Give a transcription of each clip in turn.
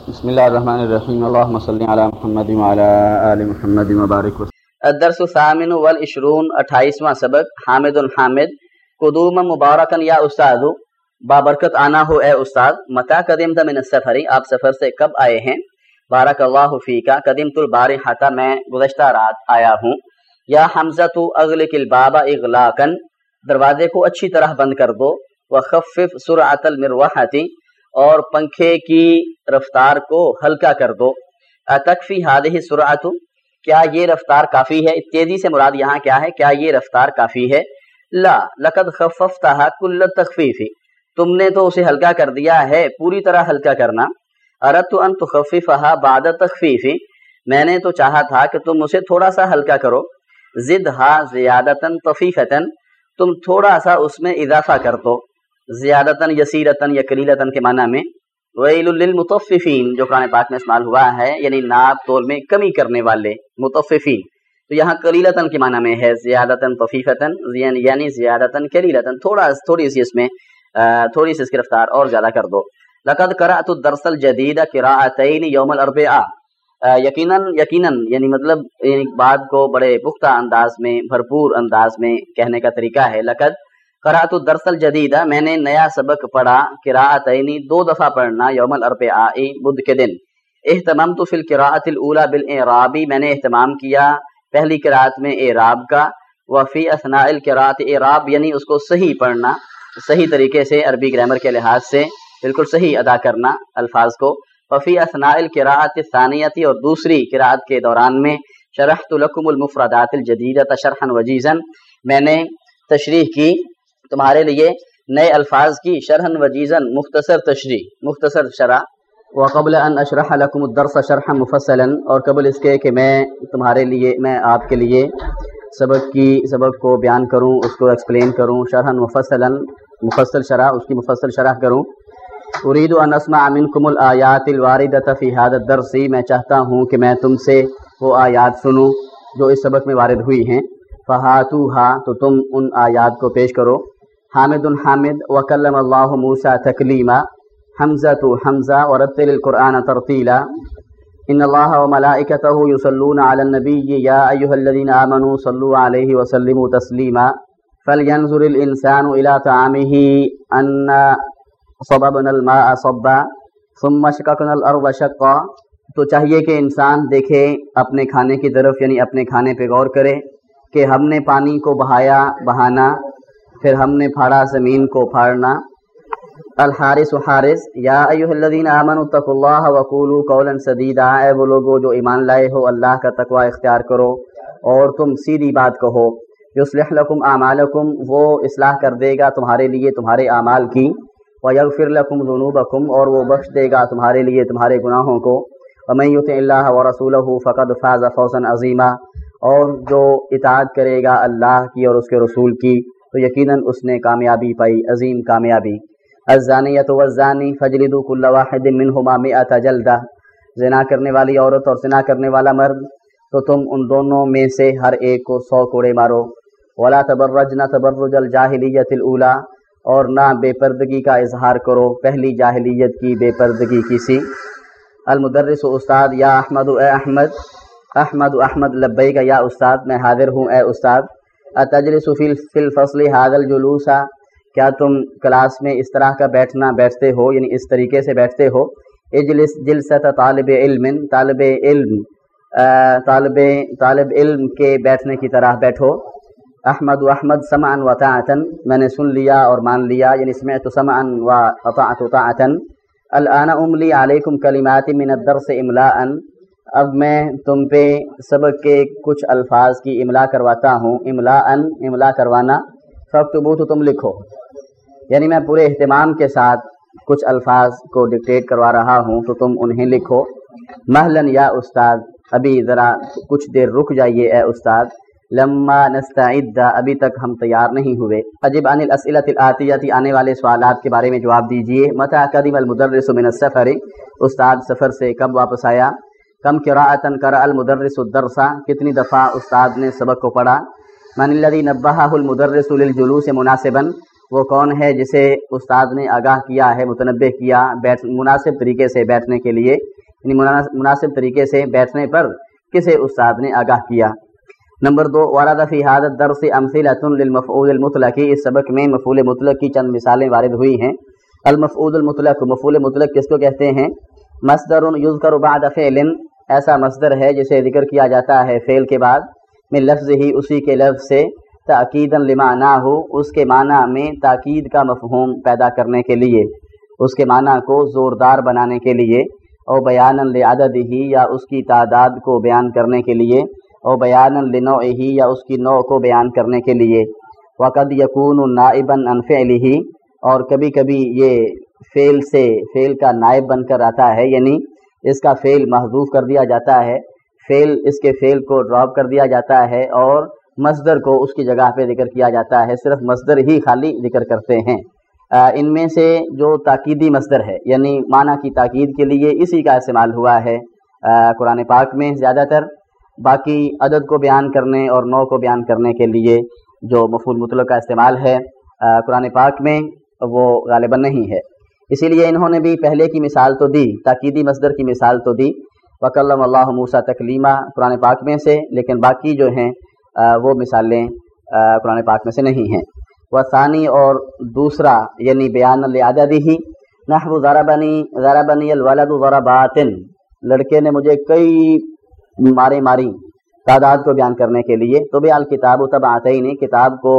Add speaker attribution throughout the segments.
Speaker 1: بسم اللہ الرحمن الرحیم اللہم صلی علی محمد وعلی آل محمد وبارک وسلم۔
Speaker 2: الدرس الثامن والعشرون 28واں سبق حامد حامد قدوم مبارکن یا استاد بابرکت آنا ہو اے استاد۔ متى قدمت من السفر آپ سفر سے کب آئے ہیں؟ بارک اللہ فیکا قدمت البارحۃ میں گزشتہ رات آیا ہوں۔ یا حمزۃ اغلق الباب اغلاقا دروازے کو اچھی طرح بند کر دو۔ وخفف سرعۃ المروحۃ اور پنکھے کی رفتار کو ہلکا کر دو۔ اتکفی هذه السرعۃ کیا یہ رفتار کافی ہے؟ تیزی سے مراد یہاں کیا ہے؟ کیا یہ رفتار کافی ہے؟ لا لقد خففتها كل التخفیف تم نے تو اسے ہلکا کر دیا ہے پوری طرح ہلکا کرنا۔ اردت ان تخففها بعد التخفیف میں نے تو چاہا تھا کہ تم اسے تھوڑا سا ہلکا کرو۔ زدها زیادتا طفیفتا تم تھوڑا سا اس میں اضافہ کر دو، زیادتاً یسیرتاً یا قلیلتاً کے معنی میں۔ ویل للمطففین جو قرآن پاک میں استعمال ہوا ہے یعنی ناپ تول میں کمی کرنے والے مطففین، تو یہاں قلیلتاً کے معنی میں ہے زیادتاً طفیفتاً یعنی زیادتاً قلیلتاً تھوڑی سی اس میں تھوڑی سی اس کی رفتار اور زیادہ کر دو۔ لقد قرأت الدرس الجدید قراءتین یوم الاربعاء یقیناً یعنی مطلب بات کو بڑے پختہ انداز میں بھرپور انداز میں کہنے کا طریقہ ہے۔ لقد قرأت الدرس الجدید میں نے نیا سبق پڑھا، قراءتین دو دفعہ پڑھنا، یوم الاربعاء بدھ کے دن۔ اہتممت فی القراءۃ الاولی بالاعراب میں نے اہتمام کیا پہلی قراءت میں اعراب کا۔ وفی اثناء القراءۃ اعراب یعنی اس کو صحیح پڑھنا، صحیح طریقے سے عربی گرامر کے لحاظ سے بالکل صحیح ادا کرنا الفاظ کو۔ وفی اثناء القراءۃ الثانیۃ اور دوسری قراءت کے دوران میں شرحت لکم المفردات الجدیدۃ شرحا وجیزا میں نے تشریح کی تمہارے لیے نئے الفاظ کی شرحا وجیزا مختصر تشریح مختصر شرح۔ وقبل ان اشرح لکم الدرس شرحا مفصلا اور قبل اس کے کہ میں آپ کے لیے سبق کو بیان کروں، اس کو ایکسپلین کروں، شرحا مفصلا مفصل شرح اس کی مفصل شرح کروں۔ اريد ان اسمع منکم الآیات الواردۃ فی هذا الدرس میں چاہتا ہوں کہ میں تم سے وہ آیات سنوں جو اس سبق میں وارد ہوئی ہیں۔ فہاتوها تو تم ان آیات کو پیش کرو۔ حامد حامد وکلم اللہ موسیٰ تکلیما حمزۃ حمزہ ورتل القرآن ترتیلا ان اللہ وملائکتہ یصلون علی النبی یا ایہا الذین آمنوا صلوا علیہ وسلموا تسلیما فلینظر الانسان الی طعامہ انا صببنا الماء صبا ثم شققنا الارض شقا تو چاہیے کہ انسان دیکھے اپنے کھانے کی طرف یعنی اپنے کھانے پہ غور کرے کہ ہم نے پانی کو بہانا پھر ہم نے پھاڑا زمین کو پھاڑنا۔ الحارث حارث یا ایھا الذین آمنوا اتقوا اللہ وقولوا قولا سدیدا اے وہ لوگو جو ایمان لائے ہو اللہ کا تقوی اختیار کرو اور تم سیدھی بات کہو۔ یصلح لکم اعمالکم وہ اصلاح کر دے گا تمہارے لیے تمہارے اعمال کی۔ ویغفر لکم ذنوبکم اور وہ بخش دے گا تمہارے لیے تمہارے گناہوں کو۔ ومن یطع اللہ ورسولہ فقد فاز فوزا عظیما اور جو اطاعت کرے گا اللہ کی اور اس کے رسول کی تو یقیناً اس نے کامیابی پائی، عظیم کامیابی۔ الزانیۃ والزانی فاجلدوا کل واحد منہما 100 جلدہ زنا کرنے والی عورت اور زنا کرنے والا مرد تو تم ان دونوں میں سے ہر ایک کو 100 کوڑے مارو۔ ولا تبرجن تبرج الجاہلیۃ الاولی اور نہ بے پردگی کا اظہار کرو پہلی جاہلیت کی بے پردگی کی سی۔ المدرس استاد یا احمد اے احمد لبیک یا استاد میں حاضر ہوں اے استاد۔ اتجلس فی الفصل هذا الجلوس کیا تم کلاس میں اس طرح کا بیٹھتے ہو یعنی اس طریقے سے بیٹھتے ہو۔ اجلس جلسۃ طالب علم طالب علم کے بیٹھنے کی طرح بیٹھو۔ احمد سمعا وطاعتا میں نے سن لیا اور مان لیا یعنی سمعت سمعا واطعت طاعتا۔ الآن املی علیکم کلمات من الدرس املاء اب میں تم پہ سبق کے کچھ الفاظ کی املا کرواتا ہوں۔ املا کروانا۔ فاکتبوا تو تم لکھو یعنی میں پورے اہتمام کے ساتھ کچھ الفاظ کو ڈکٹیٹ کروا رہا ہوں تو تم انہیں لکھو۔ مہلاً یا استاد ابھی ذرا کچھ دیر رک جائیے اے استاد۔ لما نستعد ابھی تک ہم تیار نہیں ہوئے۔ اجب عن الاسئلۃ الآتیۃ آنے والے سوالات کے بارے میں جواب دیجیے۔ متى قدم المدرس من السفر استاد سفر سے کب واپس آیا۔ کم قراءۃ قرأ المدرس الدرس کتنی دفعہ استاد نے سبق کو پڑھا۔ من الذی نبہہ المدرس للجلوس مناسبا وہ کون ہے جسے استاد نے آگاہ کیا ہے متنبہ کیا مناسب طریقے سے بیٹھنے کے لیے۔ यानी मुनासिब तरीके से बैठने पर किसे उस्ताद ने आगाह किया। नंबर 2, वरद फी हादा दर्स अमसिलतुन लिल मफ़ऊल मुतलक़, इस सबक में मफ़ऊल मुतलक़ की चंद मिसालें वारिद हुई हैं। अल मफ़ऊल मुतलक़, मफ़ऊल मुतलक़ किसको कहते हैं? मस्दरुन युज़करु बअद फ़िअलिन, ऐसा मस्दर है जिसे जिक्र किया जाता है फ़ेल के बाद, में लफ्ज़ ही, उसी के लफ्ज़ से, ताकीदन लिमानाहु, उसके माना में ताकीद का मफ़हूम पैदा करने के लिए, उसके माना को ज़ोरदार बनाने के लिए, और बयानन लिअददिही, या उसकी तादाद को बयान करने के लिए, और बयानन लिनौइही, या उसकी नौ को बयान करने के लिए। वक़द यकूनु नाइबन अन फ़िअलिही, और कभी कभी ये फ़ेल से फ़ेल का नाइब बनकर आता है, यानी इसका फ़ेल महज़ूफ़ कर दिया जाता है, इसके फ़ेल को ड्रॉप कर दिया जाता है और मस्दर को उसकी जगह पे जिक्र किया जाता है, सिर्फ मस्दर ही खाली जिक्र करते हैं। इनमें से जो ताकीदी मस्दर है, यानी माना की ताकीद के लिए इसी का इस्तेमाल हुआ है कुरान पाक में ज़्यादातर, बाकी अदद को बयान करने और नौ को बयान करने के लिए जो मफ़ऊल मुतलक़ का इस्तेमाल है कुरान पाक में, वो गालिबन नहीं है। इसीलिए इन्होंने भी पहले की मिसाल तो दी, ताकीदी मस्दर की मिसाल तो दी, वकल्लम अल्लाहु मूसा तकलीमा कुरान पाक में से, लेकिन बाकी जो हैं वो मिसालें कुरान पाक में से नहीं हैं। वसानी, और दूसरा यानी बयान लिअददिही, नहवु ज़रबनी अलवलदु ज़रबातिन, लड़के ने मुझे कई मारे मारी, तादाद को बयान करने के लिए। तो भी अल किताब तब आते ही नहीं, किताब को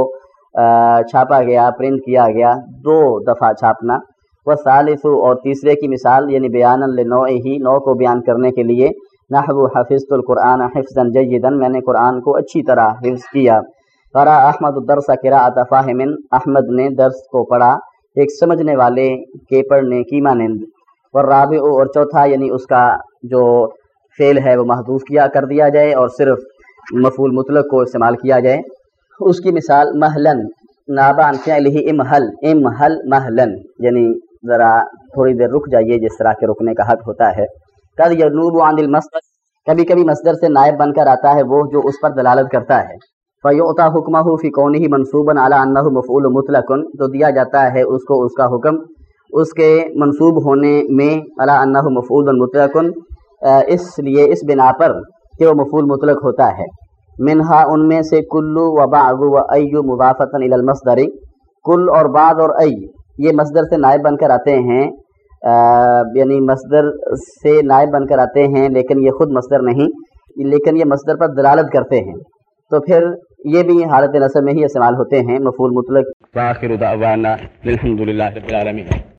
Speaker 2: छापा गया, प्रिंट किया गया, 2 दफ़ा छापना। व सालिसु, और तीसरे की मिसाल यानी बयानन लिनौइही, नौ को बयान करने के लिए, नहवु हफ़िज़तुल कुरआन हिफ़्ज़न जय्यदन, मैंने कुरान को अच्छी तरह हिफ्ज़ किया। क़रा अहमद दर्स क़िराअत फ़ाहिमिन, अहमद ने दर्स को पढ़ा एक समझने वाले के पढ़ने की मानंद। व राबिउ, और चौथा यानी उसका जो फ़ेल है वो महज़ूफ़ किया कर दिया जाए और सिर्फ मफ़ऊल मुतलक़ को इस्तेमाल किया जाए। उसकी मिसाल महलन, नाबा अन फ़िअलिही इमहल, इमहल महलन, यानी ज़रा थोड़ी देर रुक जाइए, जिस तरह के रुकने का हक़ होता है। कद यनूबु अनिल मस्दर, कभी कभी मस्दर से नायब बनकर आता है वो जो उस पर दलालत करता है। फ़युअता हुक्महु फ़ी कौनिही मनसूबन अला अन्नहु मफ़ऊल मुतलक़ुन, तो दिया जाता है उसको उसका हुक्म उसके मनसूब होने में, अला अन्नहु मफ़ऊल मुतलक़ुन, इसलिए इस बिना पर कि वो मफ़ऊल मुतलक़ होता है। मिनहा, उनमें से कुल्लु व बाअदु व अय्यु मुज़ाफ़तन इलल मस्दरी, कुल और बाद और अय ये मस्दर से नायब बनकर आते हैं, यानी मस्दर से नायब बनकर आते हैं, लेकिन ये खुद मस्दर नहीं, लेकिन ये मस्दर पर दलालत करते हैं, तो फिर ये भी हालत नस्ब में ही इस्तेमाल होते हैं मफ़ऊल मुतलक़।
Speaker 1: व आखिरु दअवाना अल्हम्दुलिल्लाहि रब्बिल आलमीन।